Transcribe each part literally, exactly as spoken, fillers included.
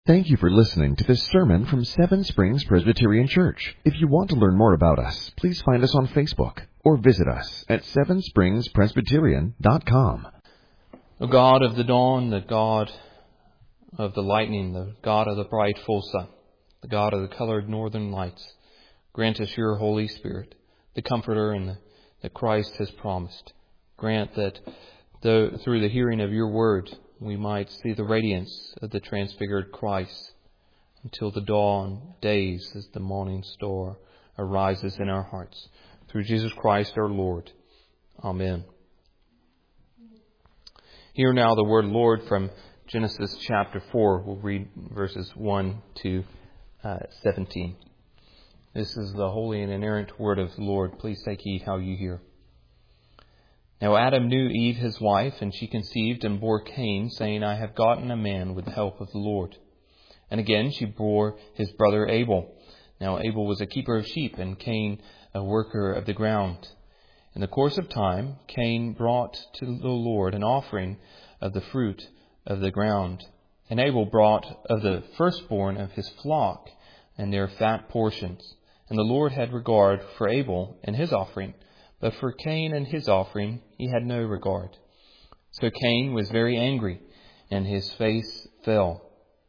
Thank you for listening to this sermon from Seven Springs Presbyterian Church. If you want to learn more about us, please find us on Facebook or visit us at seven springs presbyterian dot com. O God of the dawn, the God of the lightning, the God of the bright full sun, the God of the colored northern lights, grant us your Holy Spirit, the Comforter and the, that Christ has promised. Grant that though, through the hearing of your word, we might see the radiance of the transfigured Christ until the dawn days as the morning star arises in our hearts. Through Jesus Christ our Lord. Amen. Hear now the word Lord from Genesis chapter four. We'll read verses one to uh, seventeen. This is the holy and inerrant word of the Lord. Please take heed how you hear. Now Adam knew Eve his wife, and she conceived and bore Cain, saying, I have gotten a man with the help of the Lord. And again she bore his brother Abel. Now Abel was a keeper of sheep, and Cain a worker of the ground. In the course of time, Cain brought to the Lord an offering of the fruit of the ground. And Abel brought of the firstborn of his flock and their fat portions. And the Lord had regard for Abel and his offering, but for Cain and his offering he had no regard. So Cain was very angry, and his face fell.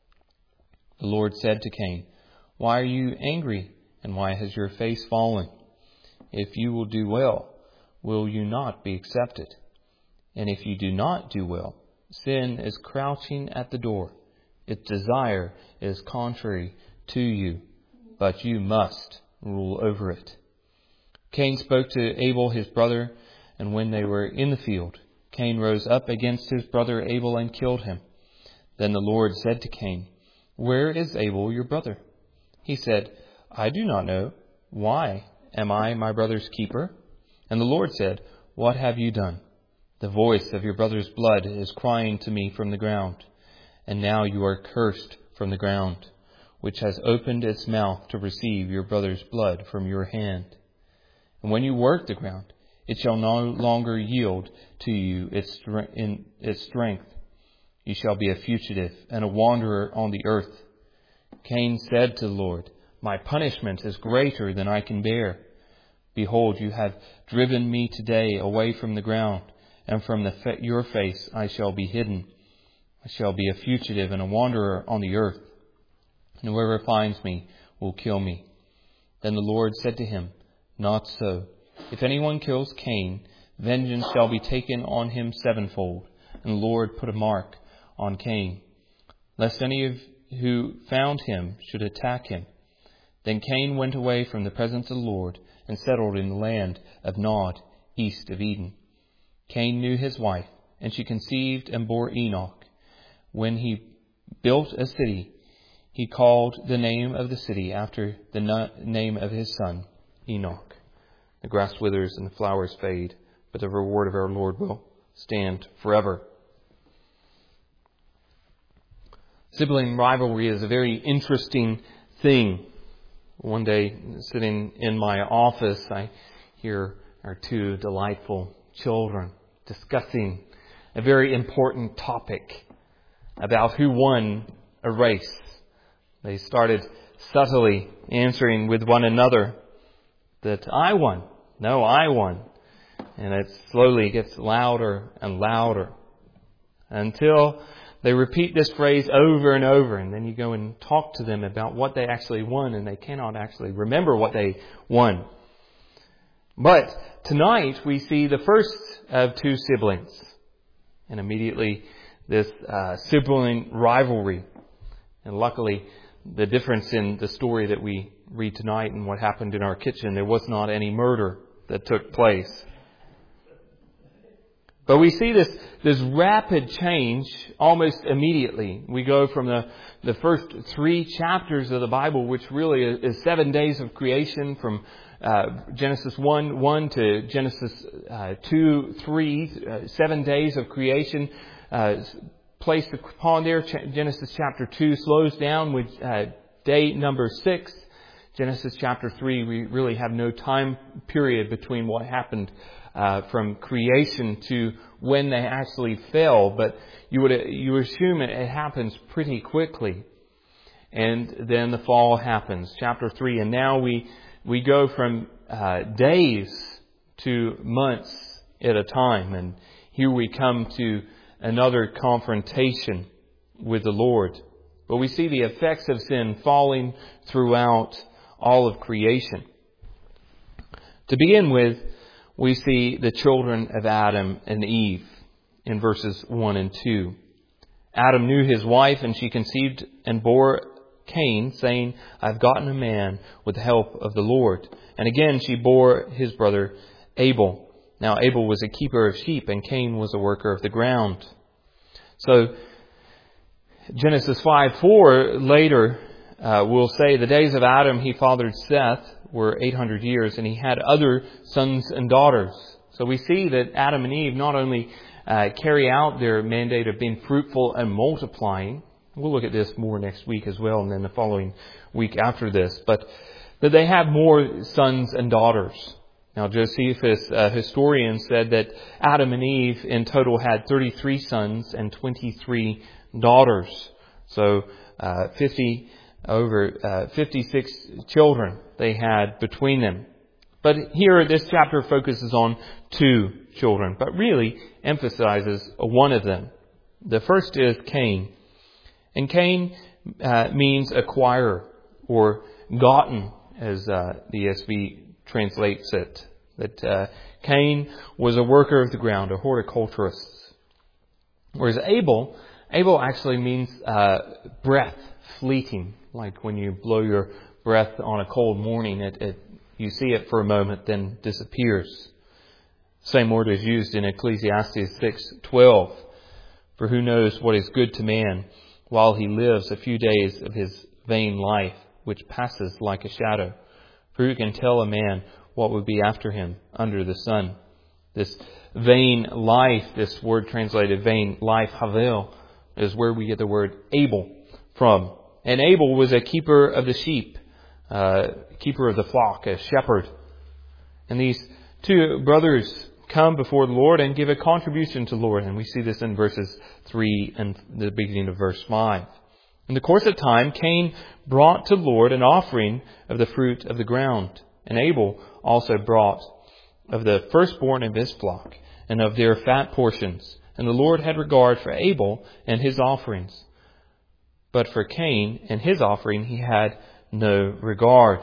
The Lord said to Cain, Why are you angry, and why has your face fallen? If you will do well, will you not be accepted? And if you do not do well, sin is crouching at the door. Its desire is contrary to you, but you must rule over it. Cain spoke to Abel his brother, and when they were in the field, Cain rose up against his brother Abel and killed him. Then the Lord said to Cain, Where is Abel your brother? He said, I do not know. Why? Am I my brother's keeper? And the Lord said, What have you done? The voice of your brother's blood is crying to me from the ground. And now you are cursed from the ground, which has opened its mouth to receive your brother's blood from your hand. And when you work the ground, it shall no longer yield to you its, in its strength. You shall be a fugitive and a wanderer on the earth. Cain said to the Lord, My punishment is greater than I can bear. Behold, you have driven me today away from the ground, and from the fa- your face I shall be hidden. I shall be a fugitive and a wanderer on the earth. And whoever finds me will kill me. Then the Lord said to him, Not so. If anyone kills Cain, vengeance shall be taken on him sevenfold. And the Lord put a mark on Cain, lest any of who found him should attack him. Then Cain went away from the presence of the Lord and settled in the land of Nod, east of Eden. Cain knew his wife, and she conceived and bore Enoch. When he built a city, he called the name of the city after the name of his son, Enoch. The grass withers and the flowers fade, but the reward of our Lord will stand forever. Sibling rivalry is a very interesting thing. One day, sitting in my office, I hear our two delightful children discussing a very important topic about who won a race. They started subtly answering with one another that I won. No, I won. And it slowly gets louder and louder until they repeat this phrase over and over. And then you go and talk to them about what they actually won, and they cannot actually remember what they won. But tonight we see the first of two siblings. And immediately this uh, sibling rivalry. And luckily, the difference in the story that we read tonight and what happened in our kitchen, there was not any murder that took place. But we see this, this rapid change almost immediately. We go from the, the first three chapters of the Bible, which really is, is seven days of creation, from uh, Genesis one, one to Genesis uh, two, three, uh, seven days of creation. Uh, placed upon there, Genesis chapter two slows down with uh, day number six. Genesis chapter three, we really have no time period between what happened uh, from creation to when they actually fell, but you would you assume it, it happens pretty quickly. And then the fall happens, chapter three. And now we, we go from uh, days to months at a time. And here we come to another confrontation with the Lord. But we see the effects of sin falling throughout all of creation. To begin with, we see the children of Adam and Eve in verses one and two. Adam knew his wife, and she conceived and bore Cain, saying, I've gotten a man with the help of the Lord. And again she bore his brother Abel. Now Abel was a keeper of sheep, and Cain was a worker of the ground. So Genesis five four later uh, will say, the days of Adam he fathered Seth were eight hundred years, and he had other sons and daughters. So we see that Adam and Eve not only uh, carry out their mandate of being fruitful and multiplying. We'll look at this more next week as well, and then the following week after this. But that they have more sons and daughters. Now Josephus, a historian, said that Adam and Eve in total had thirty-three sons and twenty-three daughters. So uh, fifty over uh, fifty-six children they had between them. But here this chapter focuses on two children, but really emphasizes one of them. The first is Cain. And Cain uh, means acquirer, or gotten, as uh, the E S V translates it. That uh, Cain was a worker of the ground, a horticulturist. Whereas Abel, Abel actually means uh, breath, fleeting. Like when you blow your breath on a cold morning, it, it you see it for a moment, then disappears. Same word is used in Ecclesiastes six twelve. For who knows what is good to man, while he lives a few days of his vain life, which passes like a shadow. For who can tell a man what would be after him under the sun? This vain life, this word translated vain life, havel, is where we get the word Abel from. And Abel was a keeper of the sheep, uh, keeper of the flock, a shepherd. And these two brothers come before the Lord and give a contribution to the Lord. And we see this in verses three and the beginning of verse five. In the course of time, Cain brought to the Lord an offering of the fruit of the ground. And Abel also brought of the firstborn of his flock and of their fat portions. And the Lord had regard for Abel and his offerings. But for Cain and his offering he had no regard.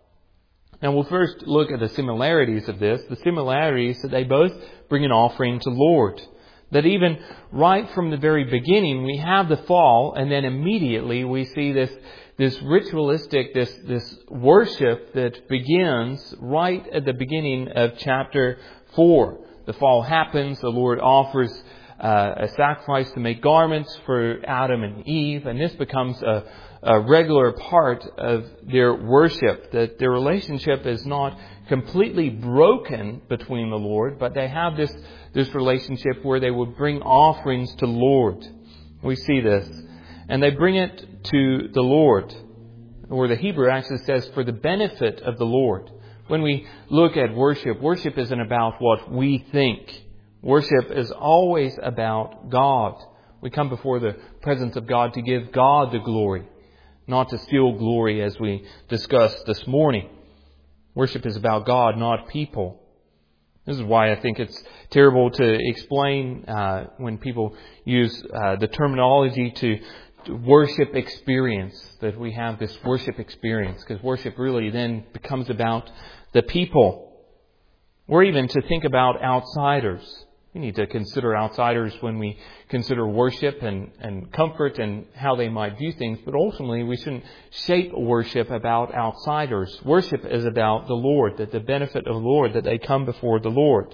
Now we'll first look at the similarities of this. The similarities that they both bring an offering to the Lord. That even right from the very beginning we have the fall, and then immediately we see this this ritualistic, this this worship that begins right at the beginning of chapter four. The fall happens, the Lord offers uh, a sacrifice to make garments for Adam and Eve, and this becomes a a regular part of their worship, that their relationship is not completely broken between the Lord, but they have this, this relationship where they would bring offerings to the Lord. We see this. And they bring it to the Lord, or the Hebrew actually says for the benefit of the Lord. When we look at worship, worship isn't about what we think. Worship is always about God. We come before the presence of God to give God the glory, not to steal glory, as we discussed this morning. Worship is about God, not people. This is why I think it's terrible to explain uh, when people use uh, the terminology to, to worship experience, that we have this worship experience, because worship really then becomes about the people. Or even to think about outsiders. We need to consider outsiders when we consider worship and, and comfort and how they might view things. But ultimately, we shouldn't shape worship about outsiders. Worship is about the Lord, that the benefit of the Lord, that they come before the Lord.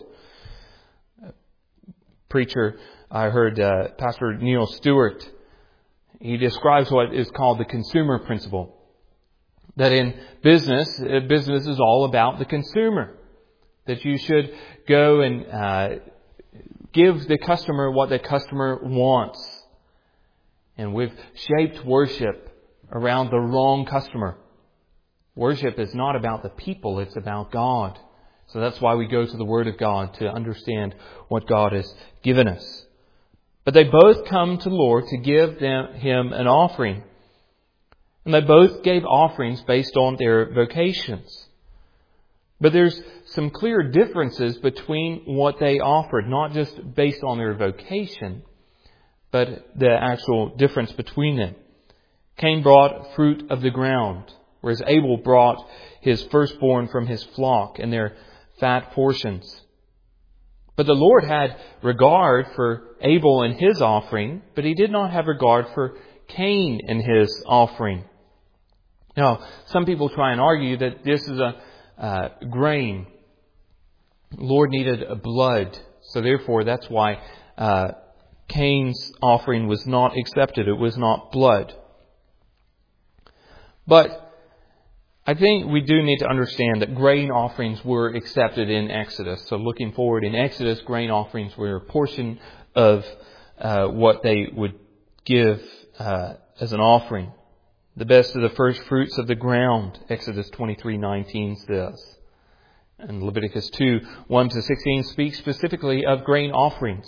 Preacher, I heard uh, Pastor Neil Stewart, he describes what is called the consumer principle. That in business, business is all about the consumer. That you should go and uh, give the customer what the customer wants. And we've shaped worship around the wrong customer. Worship is not about the people, it's about God. So that's why we go to the Word of God to understand what God has given us. But they both come to the Lord to give them, Him an offering. And they both gave offerings based on their vocations. But there's some clear differences between what they offered, not just based on their vocation, but the actual difference between them. Cain brought fruit of the ground, whereas Abel brought his firstborn from his flock and their fat portions. But the Lord had regard for Abel and his offering, but He did not have regard for Cain and his offering. Now, some people try and argue that this is a uh, grain. The Lord needed a blood, so therefore that's why uh, Cain's offering was not accepted. It was not blood. But I think we do need to understand that grain offerings were accepted in Exodus. So looking forward in Exodus, grain offerings were a portion of uh, what they would give uh, as an offering. The best of the first fruits of the ground, Exodus twenty-three nineteen says. And Leviticus two one to sixteen speaks specifically of grain offerings.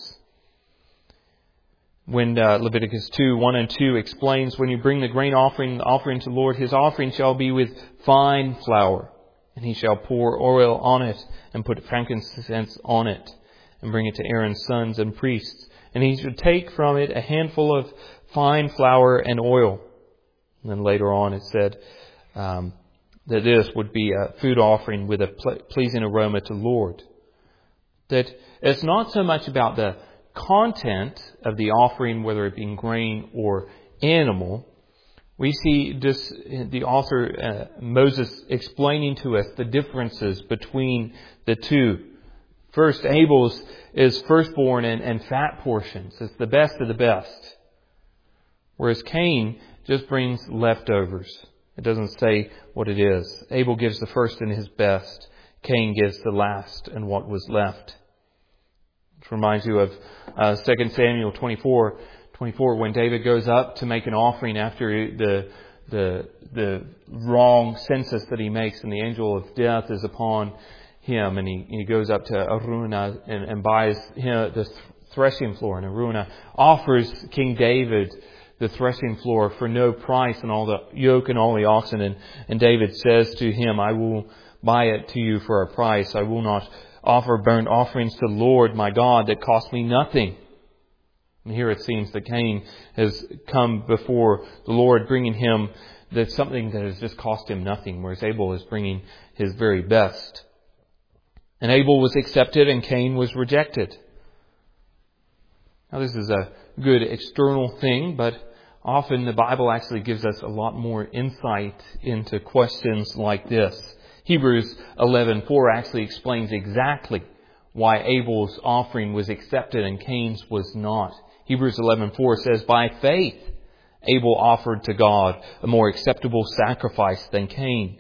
When uh, Leviticus two one and two explains, when you bring the grain offering, the offering to the Lord, his offering shall be with fine flour, and he shall pour oil on it and put frankincense on it, and bring it to Aaron's sons and priests. And he should take from it a handful of fine flour and oil. And then later on it said um, that this would be a food offering with a pleasing aroma to the Lord. That it's not so much about the content of the offering, whether it be grain or animal. We see this, the author uh, Moses explaining to us the differences between the two. First, Abel's is firstborn and, and fat portions. It's the best of the best. Whereas Cain just brings leftovers. It doesn't say what it is. Abel gives the first and his best. Cain gives the last and what was left. Which reminds you of uh, Second Samuel twenty-four twenty-four, when David goes up to make an offering after the the the wrong census that he makes, and the angel of death is upon him, and he, he goes up to Araunah and, and buys him the threshing floor, and Araunah offers King David the threshing floor for no price, and all the yoke and all the oxen, and, and David says to him, I will buy it to you for a price. I will not offer burnt offerings to the Lord my God that cost me nothing. And here it seems that Cain has come before the Lord, bringing him that something that has just cost him nothing, whereas Abel is bringing his very best. And Abel was accepted and Cain was rejected. Now this is a good external thing, but often the Bible actually gives us a lot more insight into questions like this. Hebrews eleven four actually explains exactly why Abel's offering was accepted and Cain's was not. Hebrews eleven four says, by faith Abel offered to God a more acceptable sacrifice than Cain.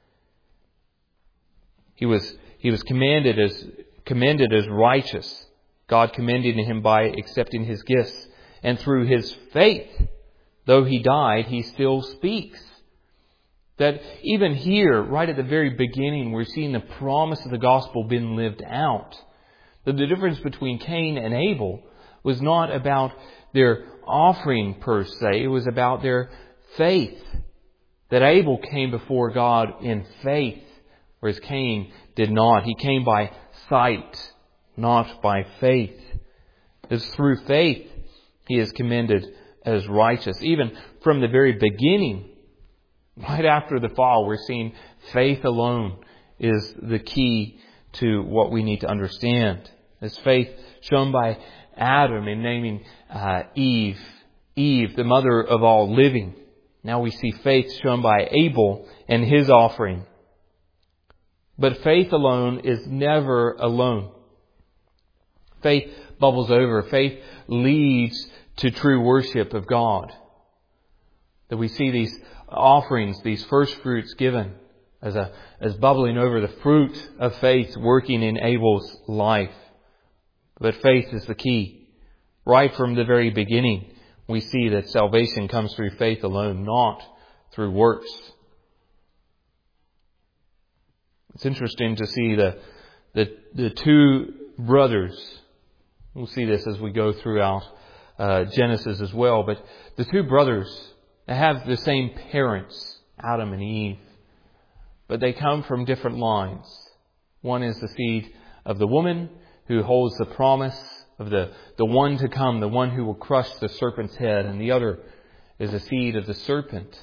He was he was commanded as commended as righteous. God commended him by accepting his gifts. And through his faith, though he died, he still speaks. That even here, right at the very beginning, we're seeing the promise of the gospel being lived out. That the difference between Cain and Abel was not about their offering per se. It was about their faith. That Abel came before God in faith, whereas Cain did not. He came by sight, not by faith. It's through faith he is commended as righteous. Even from the very beginning, right after the fall, we're seeing faith alone is the key to what we need to understand. This faith shown by Adam in naming uh, Eve, Eve, the mother of all living. Now we see faith shown by Abel and his offering. But faith alone is never alone. Faith bubbles over. Faith leads to true worship of God. That we see these offerings, these first fruits given as a as bubbling over, the fruit of faith working in Abel's life. But faith is the key. Right from the very beginning, we see that salvation comes through faith alone, not through works. It's interesting to see the the, the two brothers. We'll see this as we go throughout uh, Genesis as well. But the two brothers They have the same parents, Adam and Eve, but they come from different lines. One is the seed of the woman who holds the promise of the, the one to come, the one who will crush the serpent's head, and the other is the seed of the serpent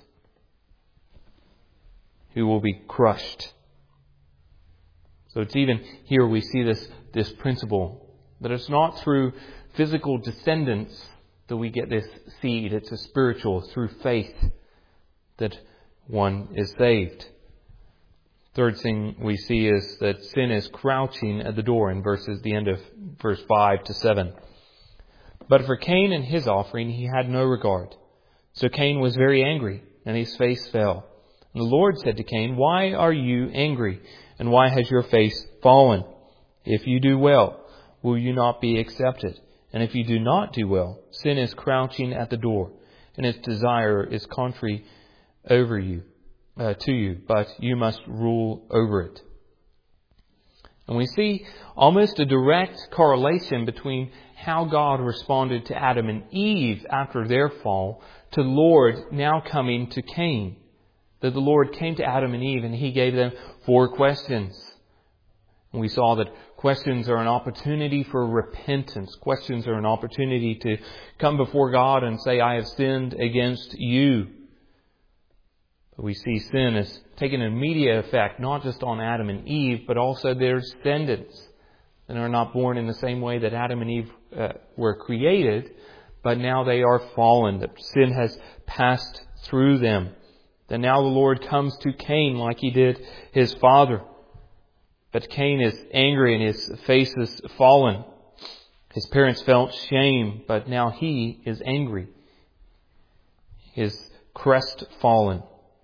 who will be crushed. So it's even here we see this, this principle that it's not through physical descendants that we get this seed. It's a spiritual, through faith, that one is saved. Third thing we see is that sin is crouching at the door in verses the end of verse five to seven. But for Cain and his offering he had no regard. So Cain was very angry, and his face fell. And the Lord said to Cain, "Why are you angry? And why has your face fallen? If you do well, will you not be accepted? And if you do not do well, sin is crouching at the door, and its desire is contrary over you, uh, to you, but you must rule over it." And we see almost a direct correlation between how God responded to Adam and Eve after their fall to the Lord now coming to Cain. That the Lord came to Adam and Eve and He gave them four questions. And we saw that questions are an opportunity for repentance. Questions are an opportunity to come before God and say, "I have sinned against you." But we see sin as taking an immediate effect, not just on Adam and Eve, but also their descendants. And are not born in the same way that Adam and Eve uh, were created, but now they are fallen. That sin has passed through them. That now the Lord comes to Cain like He did his father. But Cain is angry and his face is fallen. His parents felt shame, but now he is angry. His crest fallen.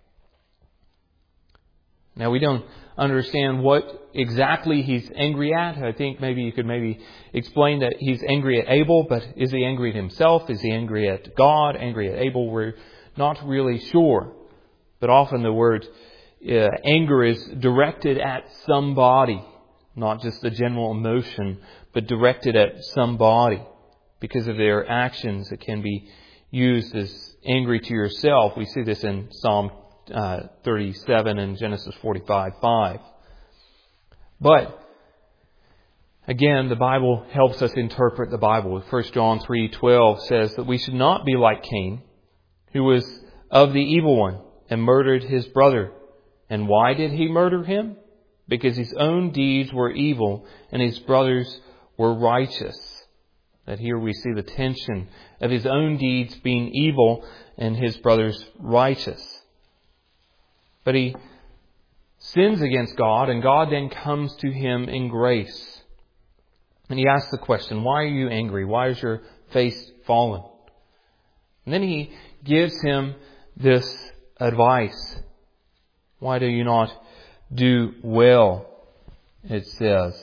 Now we don't understand what exactly he's angry at. I think maybe you could maybe explain that he's angry at Abel, but is he angry at himself? Is he angry at God? Angry at Abel? We're not really sure. But often the word uh, anger is directed at somebody, not just the general emotion, but directed at somebody. Because of their actions, it can be used as angry to yourself. We see this in Psalm uh, thirty-seven and Genesis forty-five five. But again, the Bible helps us interpret the Bible. First John three twelve says that we should not be like Cain, who was of the evil one, and murdered his brother. And why did he murder him? Because his own deeds were evil and his brothers were righteous. That here we see the tension of his own deeds being evil and his brothers righteous. But he sins against God, and God then comes to him in grace. And he asks the question, "Why are you angry? Why is your face fallen?" And then he gives him this advice. "Why do you not do well?" it says.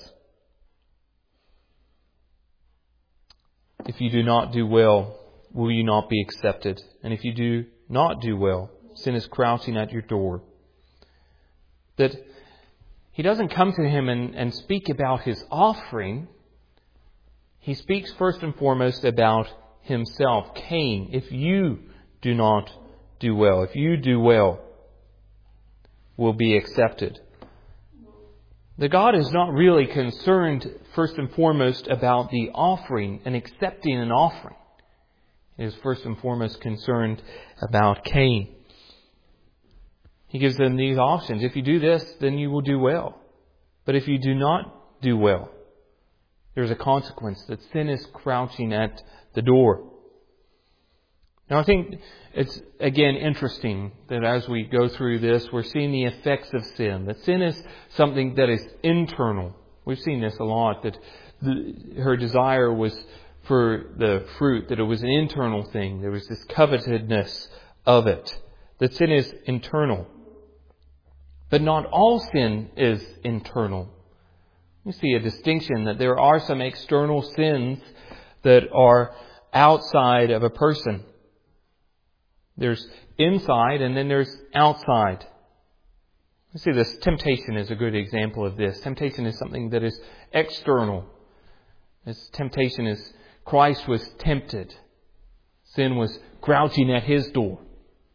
"If you do not do well, will you not be accepted? And if you do not do well, sin is crouching at your door." That he doesn't come to him and, and speak about his offering. He speaks first and foremost about himself. Cain, if you do not do well, if you do well, will be accepted. The God is not really concerned first and foremost about the offering and accepting an offering. He is first and foremost concerned about Cain. He gives them these options. If you do this, then you will do well. But if you do not do well, there's a consequence, that sin is crouching at the door. Now I think it's, again, interesting that as we go through this, we're seeing the effects of sin. That sin is something that is internal. We've seen this a lot, that the, her desire was for the fruit, that it was an internal thing. There was this covetousness of it. That sin is internal. But not all sin is internal. You see a distinction that there are some external sins that are outside of a person. There's inside and then there's outside. You see, this temptation is a good example of this. Temptation is something that is external. This temptation is Christ was tempted. Sin was crouching at His door.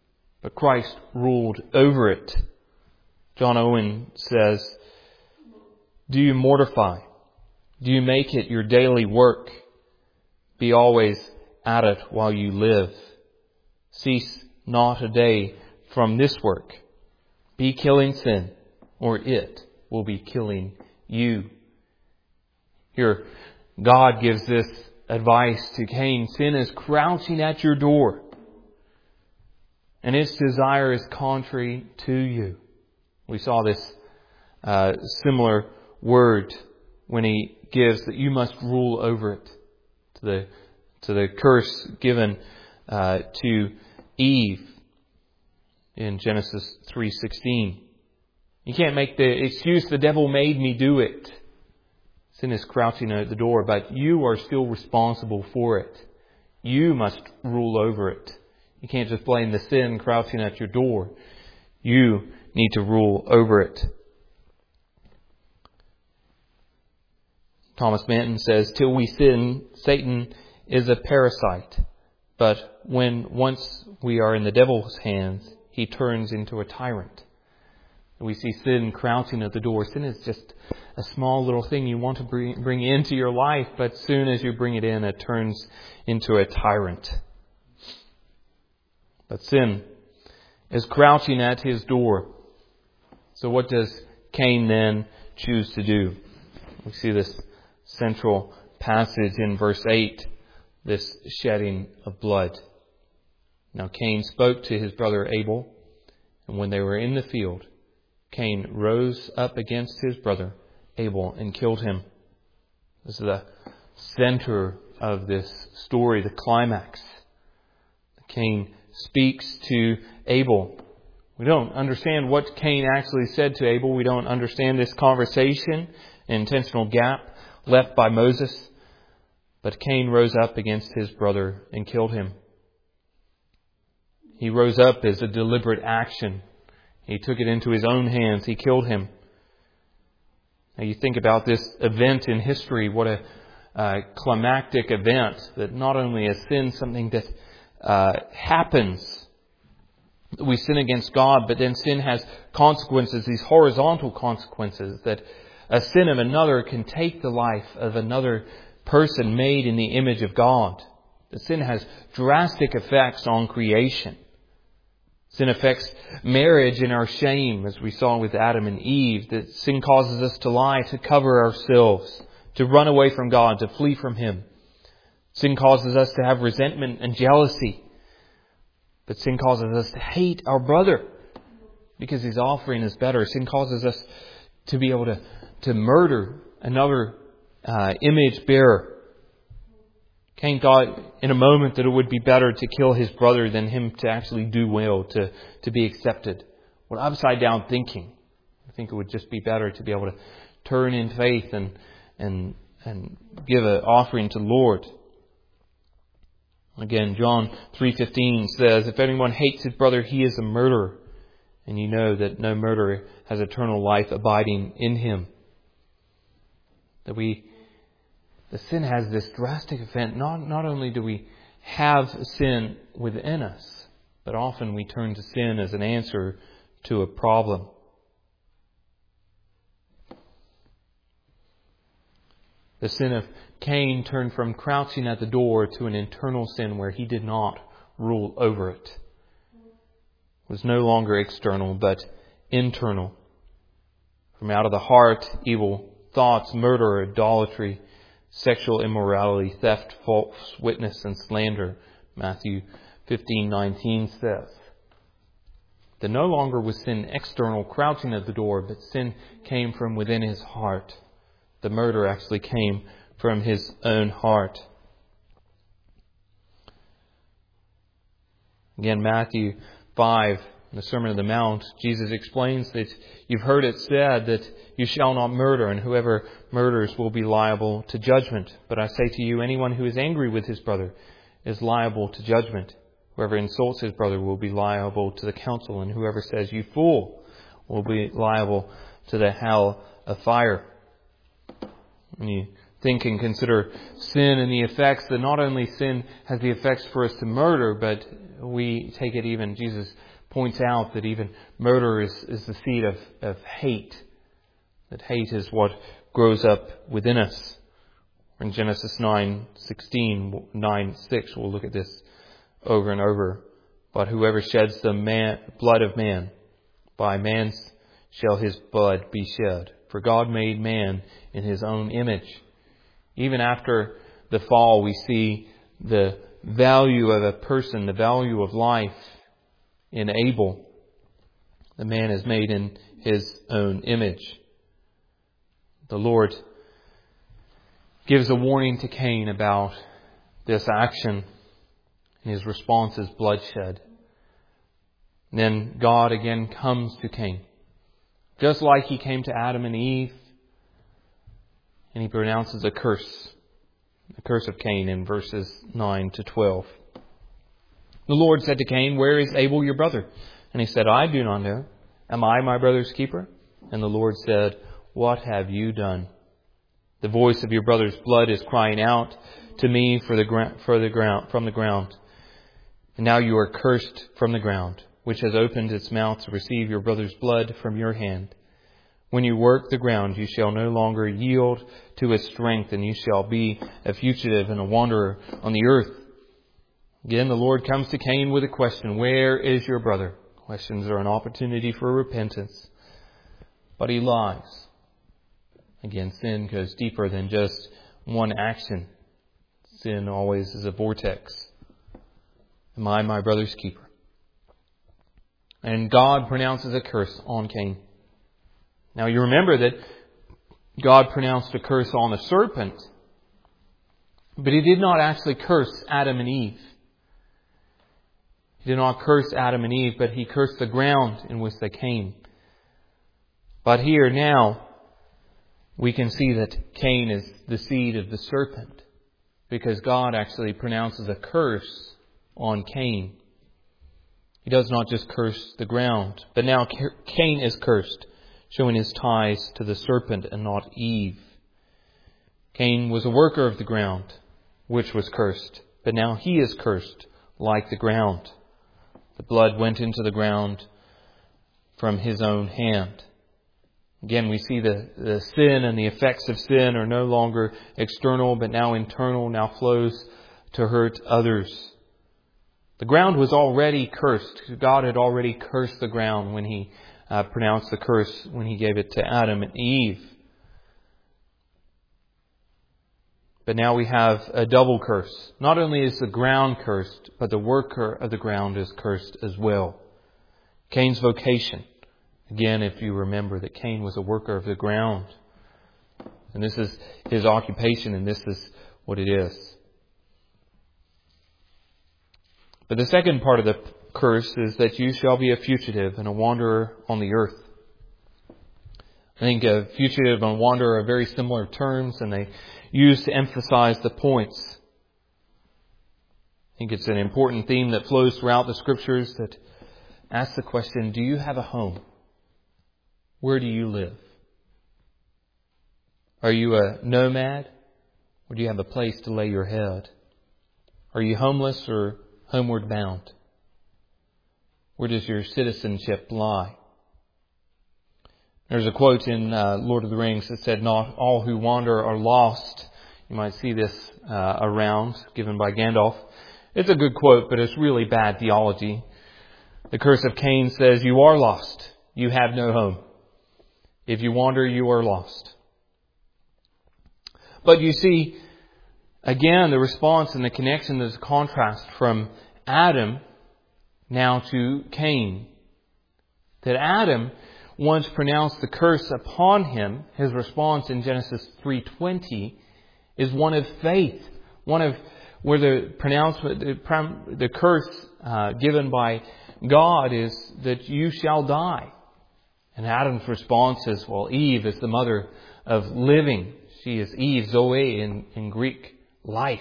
but Christ ruled over it. John Owen says, "Do you mortify? Do you make it your daily work? Be always at it while you live. Cease not a day from this work. Be killing sin, or it will be killing you." Here, God gives this advice to Cain. Sin is crouching at your door, and its desire is contrary to you. We saw this uh, similar word when he gives that you must rule over it. To the to the curse given uh, to Eve in Genesis three sixteen. You can't make the excuse, "The devil made me do it." Sin is crouching at the door, but you are still responsible for it. You must rule over it. You can't just blame the sin crouching at your door. You need to rule over it. Thomas Manton says, "Till we sin, Satan is a parasite. But when once we are in the devil's hands, he turns into a tyrant." We see sin crouching at the door. Sin is just a small little thing you want to bring, bring into your life, but soon as you bring it in, it turns into a tyrant. But sin is crouching at his door. So what does Cain then choose to do? We see this central passage in verse eight, this shedding of blood. Now Cain spoke to his brother Abel, and when they were in the field, Cain rose up against his brother Abel and killed him. This is the center of this story, the climax. Cain speaks to Abel. We don't understand what Cain actually said to Abel. We don't understand this conversation, an intentional gap left by Moses. But Cain rose up against his brother and killed him. He rose up as a deliberate action. He took it into his own hands. He killed him. Now you think about this event in history, what a uh, climactic event, that not only is sin something that uh, happens, we sin against God, but then sin has consequences, these horizontal consequences, that a sin of another can take the life of another person made in the image of God. That sin has drastic effects on creation. Sin affects marriage in our shame, as we saw with Adam and Eve. That sin causes us to lie, to cover ourselves, to run away from God, to flee from Him. Sin causes us to have resentment and jealousy. But sin causes us to hate our brother because his offering is better. Sin causes us to be able to, to murder another uh, image bearer. Cain thought in a moment that it would be better to kill his brother than him to actually do well, to, to be accepted. What upside down thinking. I think it would just be better to be able to turn in faith and and and give an offering to the Lord. Again, John three fifteen says, "If anyone hates his brother, he is a murderer. And you know that no murderer has eternal life abiding in him." That we, the sin has this drastic effect. Not, not only do we have sin within us, but often we turn to sin as an answer to a problem. The sin of Cain turned from crouching at the door to an internal sin where he did not rule over it. It was no longer external, but internal. From out of the heart, evil thoughts, murder, idolatry, sexual immorality, theft, false witness, and slander, Matthew fifteen nineteen says. That no longer was sin external, crouching at the door, but sin came from within his heart. The murder actually came from his own heart. Again, Matthew five, in the Sermon on the Mount, Jesus explains that you've heard it said that you shall not murder, and whoever murders will be liable to judgment. But I say to you, anyone who is angry with his brother is liable to judgment. Whoever insults his brother will be liable to the council, and whoever says, "You fool," will be liable to the hell of fire. When you think and consider sin and the effects, that not only sin has the effects for us to murder, but we take it even, Jesus points out that even murder is, is the seed of, of hate. That hate is what grows up within us. In Genesis nine sixteen, nine six, we'll look at this over and over. But whoever sheds the man, blood of man, by man shall his blood be shed. For God made man in his own image. Even after the fall, we see the value of a person, the value of life in Abel. The man is made in his own image. The Lord gives a warning to Cain about this action, and his response is bloodshed. And then God again comes to Cain, just like He came to Adam and Eve, and He pronounces a curse, the curse of Cain in verses nine to twelve. The Lord said to Cain, "Where is Abel your brother?" And he said, "I do not know. Am I my brother's keeper?" And the Lord said, "What have you done? The voice of your brother's blood is crying out to me for the gra- for the ground from the ground. And now you are cursed from the ground, which has opened its mouth to receive your brother's blood from your hand. When you work the ground, you shall no longer yield to its strength, and you shall be a fugitive and a wanderer on the earth." Again, the Lord comes to Cain with a question: "Where is your brother?" Questions are an opportunity for repentance. But he lies. Again, sin goes deeper than just one action. Sin always is a vortex. Am I my brother's keeper? And God pronounces a curse on Cain. Now you remember that God pronounced a curse on the serpent, but He did not actually curse Adam and Eve. He did not curse Adam and Eve, but He cursed the ground in which they came. But here now, we can see that Cain is the seed of the serpent, because God actually pronounces a curse on Cain. He does not just curse the ground, but now Cain is cursed, showing his ties to the serpent and not Eve. Cain was a worker of the ground, which was cursed, but now he is cursed like the ground. The blood went into the ground from his own hand. Again, we see the, the sin and the effects of sin are no longer external, but now internal, now flows to hurt others. The ground was already cursed. God had already cursed the ground when He uh, pronounced the curse, when He gave it to Adam and Eve. But now we have a double curse. Not only is the ground cursed, but the worker of the ground is cursed as well. Cain's vocation. Again, if you remember that Cain was a worker of the ground. And this is his occupation, and this is what it is. But the second part of the curse is that you shall be a fugitive and a wanderer on the earth. I think a fugitive and a wanderer are very similar terms, and they use to emphasize the points. I think it's an important theme that flows throughout the Scriptures that asks the question, do you have a home? Where do you live? Are you a nomad, or do you have a place to lay your head? Are you homeless or homeward bound? Where does your citizenship lie? There's a quote in uh, Lord of the Rings that said, "Not all who wander are lost." You might see this uh, around, given by Gandalf. It's a good quote, but it's really bad theology. The curse of Cain says, you are lost. You have no home. If you wander, you are lost. But you see, again, the response and the connection is a contrast from Adam now to Cain. That Adam once pronounced the curse upon him, his response in Genesis three twenty is one of faith. One of where the pronouncement, the, the curse uh, given by God is that you shall die. And Adam's response is, well, Eve is the mother of living. She is Eve, Zoe in, in Greek, life.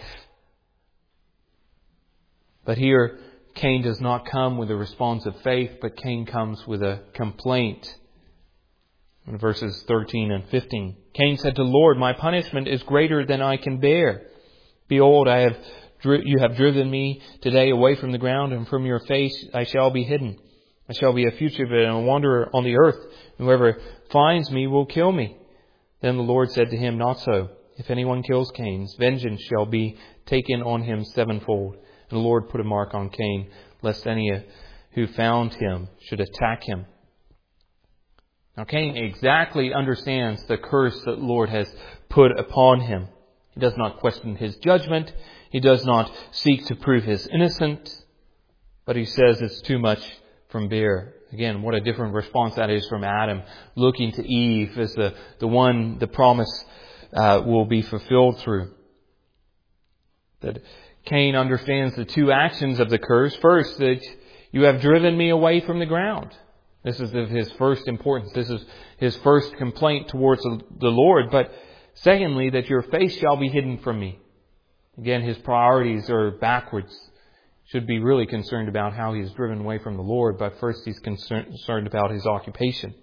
But here, Cain does not come with a response of faith, but Cain comes with a complaint. In verses thirteen and fifteen, Cain said to the Lord, "My punishment is greater than I can bear. Behold, I have you have driven me today away from the ground, and from your face I shall be hidden. I shall be a fugitive and a wanderer on the earth. Whoever finds me will kill me. Then the Lord said to him, Not so. If anyone kills Cain, vengeance shall be taken on him sevenfold. And the Lord put a mark on Cain, lest any who found him should attack him. Now Cain exactly understands the curse that the Lord has put upon him. He does not question his judgment. He does not seek to prove his innocence. But he says it's too much from bear. Again, what a different response that is from Adam, looking to Eve as the, the one the promise uh, will be fulfilled through. That Cain understands the two actions of the curse. First, that you have driven me away from the ground. This is of his first importance. This is his first complaint towards the Lord. But secondly, that your face shall be hidden from me. Again, his priorities are backwards. Should be really concerned about how he's driven away from the Lord, but first he's concerned about his occupation.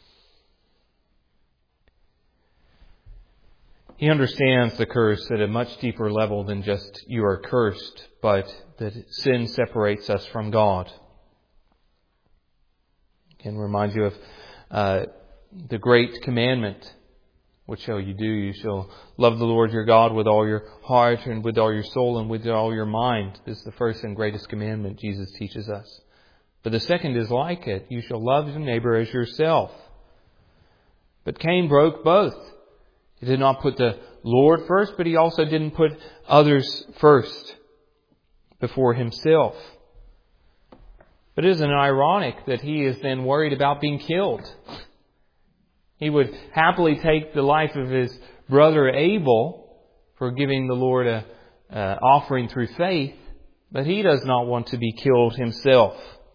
He understands the curse at a much deeper level than just you are cursed, but that sin separates us from God. Again, remind you of uh, the great commandment. What shall you do? You shall love the Lord your God with all your heart and with all your soul and with all your mind. This is the first and greatest commandment Jesus teaches us. But the second is like it. You shall love your neighbor as yourself. But Cain broke both. He did not put the Lord first, but he also didn't put others first before himself. But isn't it ironic that he is then worried about being killed? He would happily take the life of his brother Abel for giving the Lord a uh, offering through faith, but he does not want to be killed himself.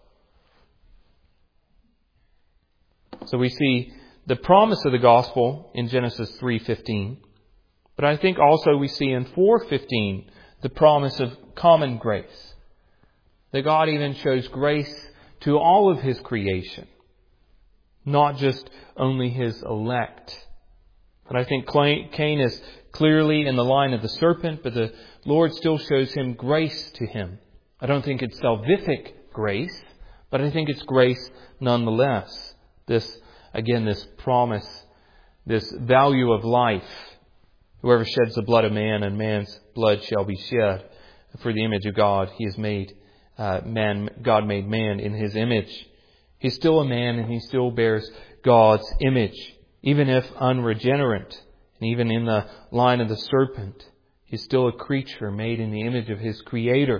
So we see the promise of the gospel in Genesis three fifteen, but I think also we see in four fifteen the promise of common grace. That God even shows grace to all of His creation. Not just only His elect. But I think Cain is clearly in the line of the serpent, but the Lord still shows him grace to him. I don't think it's salvific grace, but I think it's grace nonetheless. This, again, this promise, this value of life. Whoever sheds the blood of man, and man's blood shall be shed. For the image of God, He has made uh, man. God made man in His image. He's still a man, and he still bears God's image, even if unregenerate, and even in the line of the serpent. He's still a creature made in the image of his Creator.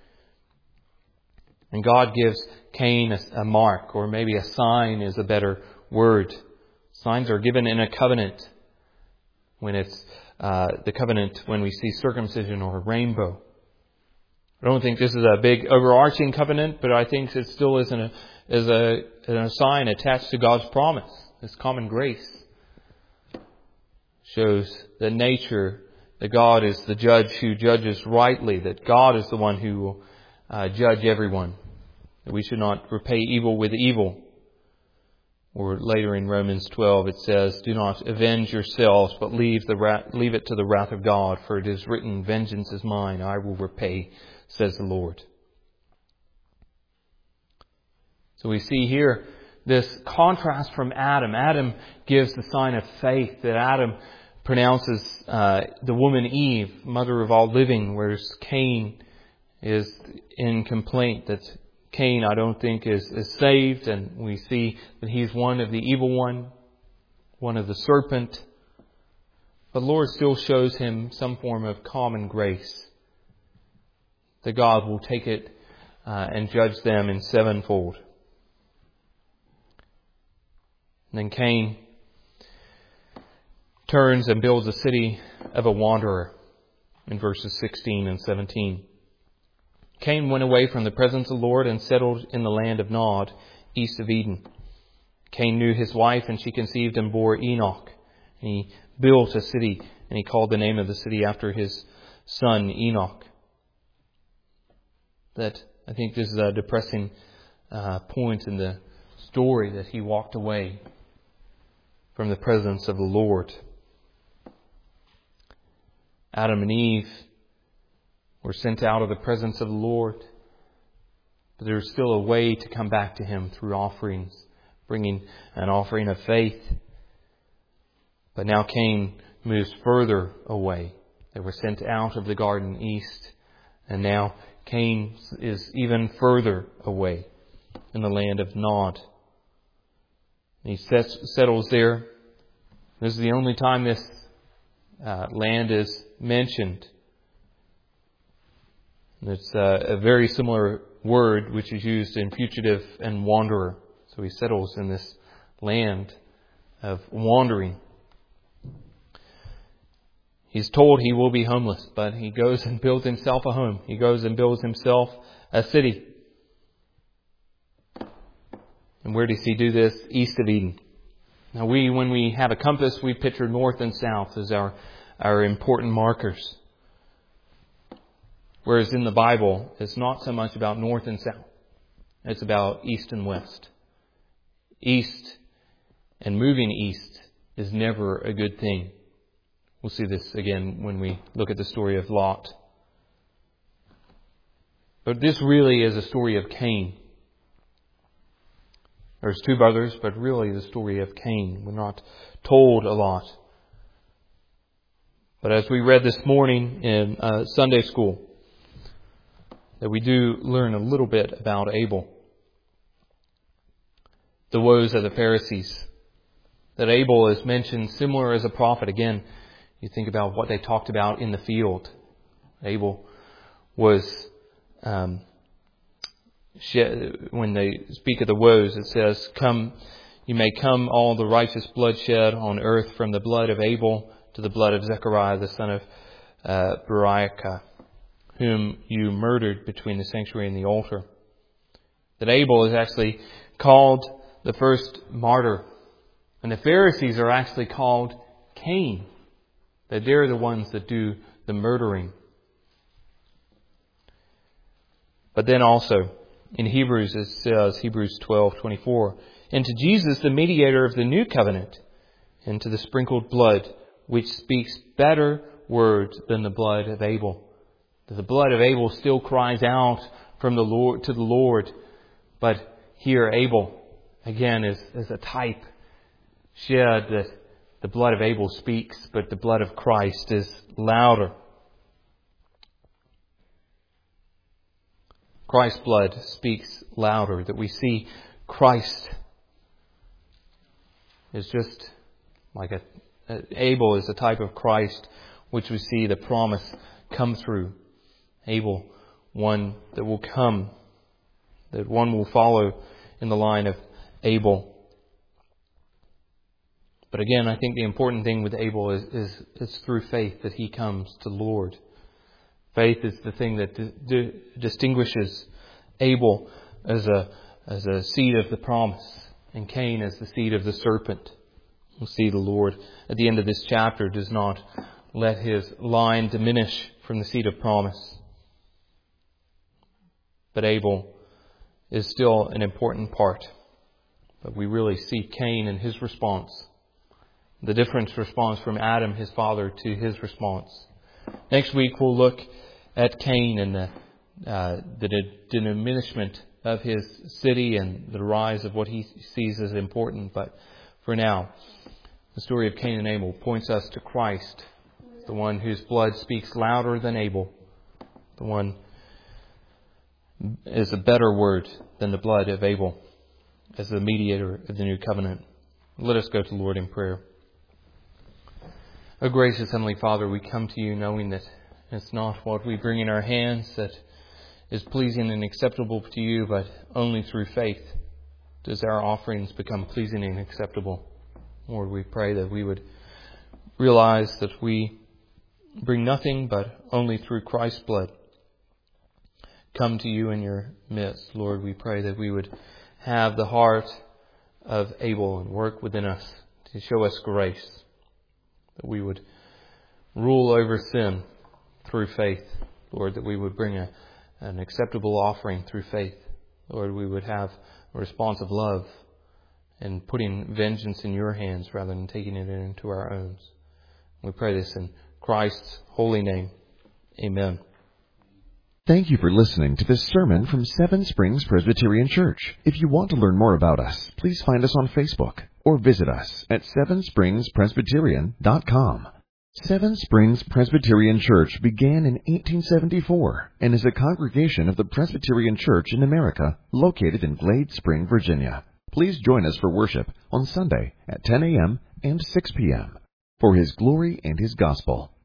And God gives Cain a, a mark, or maybe a sign is a better word. Signs are given in a covenant. When it's uh, the covenant, when we see circumcision or a rainbow. I don't think this is a big overarching covenant, but I think it still is a, is a, a sign attached to God's promise. This common grace shows the nature that God is the judge who judges rightly, that God is the one who will uh, judge everyone, that we should not repay evil with evil. Or later in Romans twelve it says, "Do not avenge yourselves, but leave the ra- leave it to the wrath of God, for it is written, vengeance is mine, I will repay, says the Lord." So we see here this contrast from Adam. Adam gives the sign of faith, that Adam pronounces uh, the woman Eve, mother of all living, whereas Cain is in complaint that Cain, I don't think, is, is saved, and we see that he's one of the evil one, one of the serpent. But the Lord still shows him some form of common grace, that God will take it uh, and judge them in sevenfold. And then Cain turns and builds a city of a wanderer in verses sixteen and seventeen. Cain went away from the presence of the Lord and settled in the land of Nod, east of Eden. Cain knew his wife, and she conceived and bore Enoch. And he built a city, and he called the name of the city after his son Enoch. That I think this is a depressing uh, point in the story, that he walked away from the presence of the Lord. Adam and Eve were sent out of the presence of the Lord. But there's still a way to come back to Him through offerings, bringing an offering of faith. But now Cain moves further away. They were sent out of the garden east, and now Cain is even further away in the land of Nod. He settles there. This is the only time this uh, land is mentioned. And it's uh, a very similar word which is used in fugitive and wanderer. So he settles in this land of wandering. He's told he will be homeless, but he goes and builds himself a home. He goes and builds himself a city. And where does he do this? East of Eden. Now we, when we have a compass, we picture north and south as our, our important markers. Whereas in the Bible, it's not so much about north and south. It's about east and west. East and moving east is never a good thing. We'll see this again when we look at the story of Lot. But this really is a story of Cain. There's two brothers, but really the story of Cain. We're not told a lot. But as we read this morning in uh, Sunday school, that we do learn a little bit about Abel. The woes of the Pharisees. That Abel is mentioned similar as a prophet. Again, you think about what they talked about in the field. Abel was, um, shed, when they speak of the woes, it says, "Come, you may come all the righteous blood shed on earth, from the blood of Abel to the blood of Zechariah, the son of uh, Berechiah, whom you murdered between the sanctuary and the altar." That Abel is actually called the first martyr. And the Pharisees are actually called Cain. That they're the ones that do the murdering. But then also, in Hebrews it says, Hebrews twelve twenty-four, "And to Jesus, the mediator of the new covenant, and to the sprinkled blood, which speaks better words than the blood of Abel." The blood of Abel still cries out from the Lord to the Lord. But here Abel, again, is, is a type shed that the blood of Abel speaks, but the blood of Christ is louder. Christ's blood speaks louder. That we see Christ is just like a, Abel is a type of Christ, which we see the promise come through. Abel, one that will come, that one will follow in the line of Abel. But again, I think the important thing with Abel is, is it's through faith that he comes to the Lord. Faith is the thing that di- di- distinguishes Abel as a as a seed of the promise, and Cain as the seed of the serpent. We'll see the Lord at the end of this chapter does not let his line diminish from the seed of promise. But Abel is still an important part. But we really see Cain and his response. The different response from Adam, his father, to his response. Next week we'll look at Cain and the, uh, the diminishment of his city and the rise of what he sees as important. But for now, the story of Cain and Abel points us to Christ, the one whose blood speaks louder than Abel, the one is a better word than the blood of Abel, as the mediator of the new covenant. Let us go to the Lord in prayer. O gracious Heavenly Father, we come to you knowing that it's not what we bring in our hands that is pleasing and acceptable to you, but only through faith does our offerings become pleasing and acceptable. Lord, we pray that we would realize that we bring nothing but only through Christ's blood come to you in your midst. Lord, we pray that we would have the heart of Abel and work within us to show us grace, that we would rule over sin through faith. Lord, that we would bring a, an acceptable offering through faith. Lord, we would have a response of love and putting vengeance in your hands rather than taking it into our own. We pray this in Christ's holy name. Amen. Thank you for listening to this sermon from Seven Springs Presbyterian Church. If you want to learn more about us, please find us on Facebook or visit us at seven springs presbyterian dot com. Seven Springs Presbyterian Church began in eighteen seventy-four and is a congregation of the Presbyterian Church in America located in Glade Spring, Virginia. Please join us for worship on Sunday at ten a.m. and six p.m. for His glory and His gospel.